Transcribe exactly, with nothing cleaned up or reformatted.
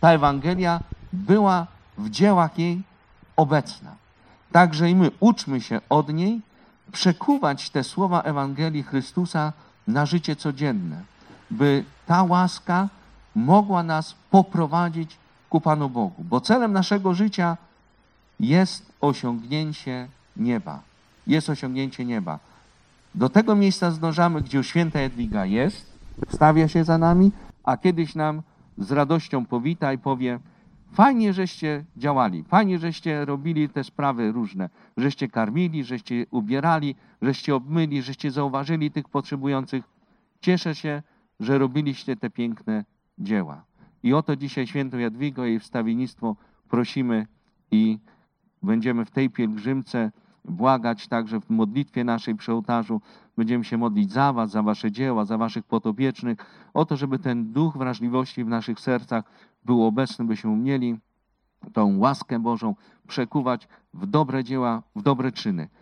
ta Ewangelia była w dziełach jej obecna. Także i my uczmy się od niej przekuwać te słowa Ewangelii Chrystusa na życie codzienne, by ta łaska mogła nas poprowadzić ku Panu Bogu. Bo celem naszego życia jest osiągnięcie nieba. Jest osiągnięcie nieba. Do tego miejsca zdążamy, gdzie już święta Jadwiga jest, stawia się za nami, a kiedyś nam z radością powita i powie: fajnie, żeście działali, fajnie, żeście robili te sprawy różne, żeście karmili, żeście ubierali, żeście obmyli, żeście zauważyli tych potrzebujących. Cieszę się, że robiliście te piękne dzieła. I o to dzisiaj świętą Jadwigę i jej wstawiennictwo prosimy i będziemy w tej pielgrzymce błagać także w modlitwie naszej przy ołtarzu. Będziemy się modlić za was, za wasze dzieła, za waszych podopiecznych, o to, żeby ten duch wrażliwości w naszych sercach był obecny, byśmy umieli tą łaskę Bożą przekuwać w dobre dzieła, w dobre czyny.